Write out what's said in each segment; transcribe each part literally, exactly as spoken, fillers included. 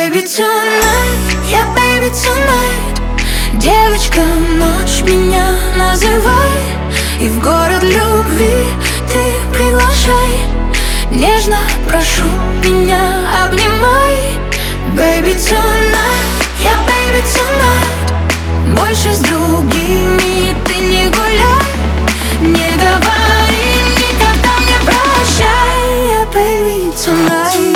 Baby tonight, yeah baby tonight. Девочка, ночь меня называй, и в город любви ты приглашай. Нежно прошу, меня обнимай. Baby tonight, yeah baby tonight. Больше с другими ты не гуляй, не говори никогда мне прощай. Yeah baby tonight.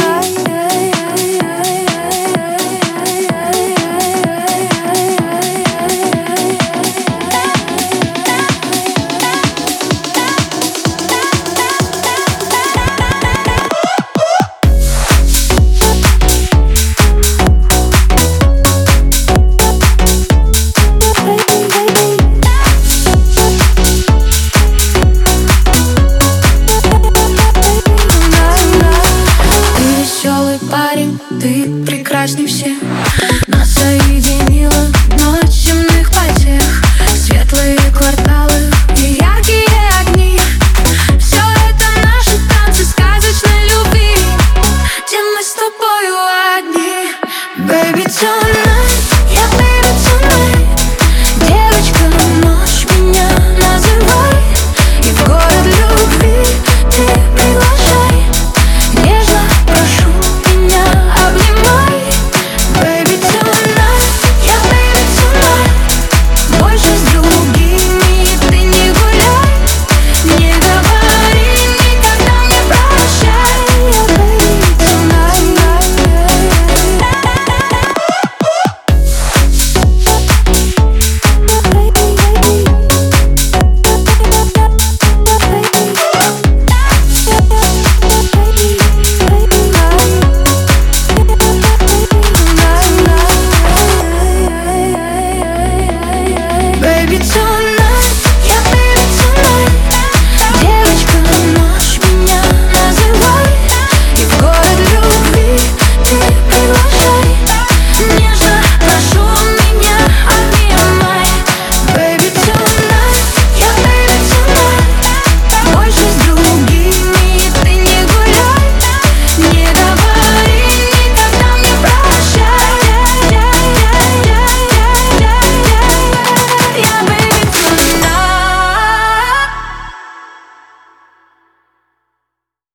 Ты прекрасней всех. Нас соединила ночь земных потех. Светлые кварталы и яркие огни. Все это наши танцы сказочной любви, где мы с тобою одни. Baby tonight.